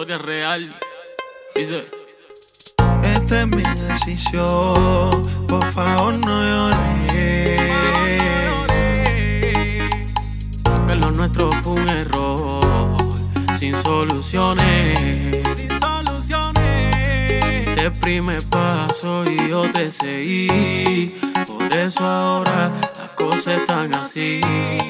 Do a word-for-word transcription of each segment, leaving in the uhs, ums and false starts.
que es real. Dice: esta es mi decisión, por favor no llores. Que lo nuestro fue un error, sin soluciones. Sin soluciones. Te primer paso y yo te seguí. Por eso ahora las cosas están así.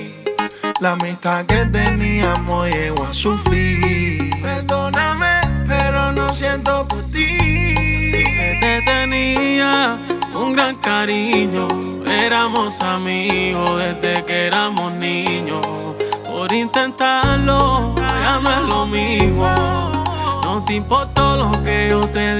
La amistad que teníamos llegó a su fin. Perdóname, pero no siento por ti. Te tenía un gran cariño, éramos amigos desde que éramos niños. Por intentarlo, ya no es lo mismo. No te importó lo que yo te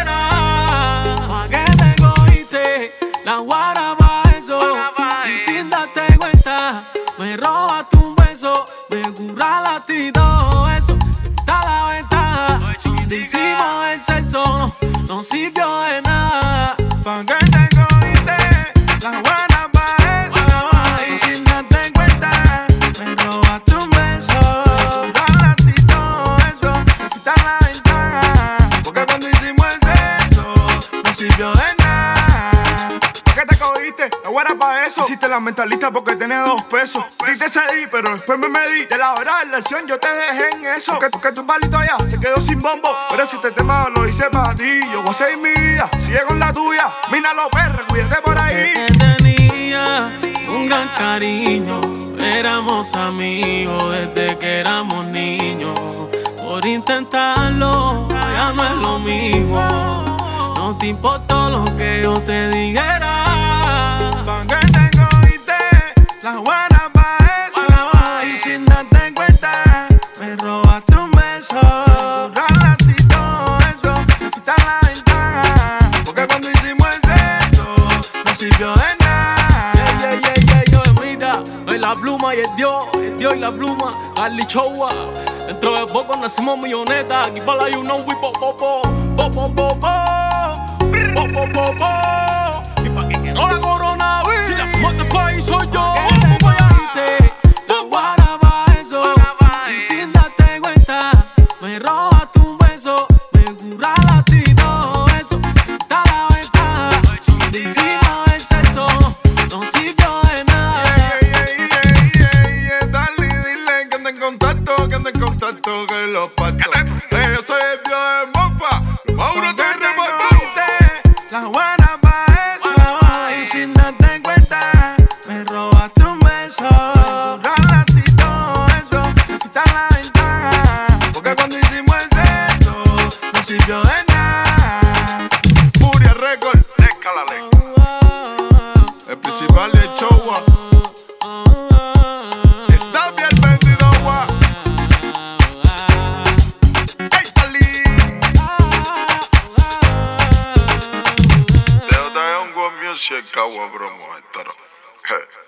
dijera. ¿Pa' qué te cogiste la guaraba eso? Y sin darte cuenta, me robaste un beso. Me curraste y todo eso. Está la ventaja. Donde hicimos el sexo no sirvió de nada. ¿Pa' qué te cogiste la guaraba eso? Y sin darte cuenta, me robaste un beso. Curraste y todo eso. Está la ventaja. Porque cuando hicimos el sexo no sirvió de nada. ¿Pa' qué te cogiste la guaraba eso? Hiciste la mentalista porque tenía dos pesos. Y te cedí, pero después me medí. De la hora de la acción yo te dejé en eso. Porque, porque tu palito ya se quedó sin bombo. Pero si este tema lo hice para ti, yo voy a seguir mi vida. Sigue con la tuya, mina los perros, cuídate por ahí. Te tenía un gran cariño, éramos amigos desde que éramos niños. Por intentarlo, ya no es lo mismo. No te importó lo que yo te dijera. ¿Pa' qué te cogiste la guaraba eso? Y sin darte cuenta, me robaste un beso. Curraste y todo eso, me fuiste a la ventaja. Porque cuando hicimos el sexo, no sirvió de nada. Yeah, yeah, yeah, yeah, yo, mira, soy la pluma y el Dios, el Dios y la pluma, Carly Chowa. Dentro de poco nacimos millonetas, aquí para la you know we po po po, po po po po, po po po po. Y pa' que quiero la corona, wey, si la fuma del país soy yo. ¿Cómo cogiste la guaraba eso? Y sin darte cuenta, me robaste un beso. Me curraste y todo eso, está la ventaja. Donde hicimos el sexo no sirvió de nada. Dale y dile que ande en contacto, que ande en contacto, que los patos. Eh, yo soy el dios de Mofa, Mauro te remote. La guaraba eso, y sin darte cuenta, me robaste un beso. Curraste y todo eso, me fuiste a la ventaja. Porque cuando hicimos el sexo, no sirvió de nada. Furia Record, escálale. El principal de Chowa. Está bien vendido, gua. ¡Ey, Ali! Te doy un buen music, agua, bromo, esto.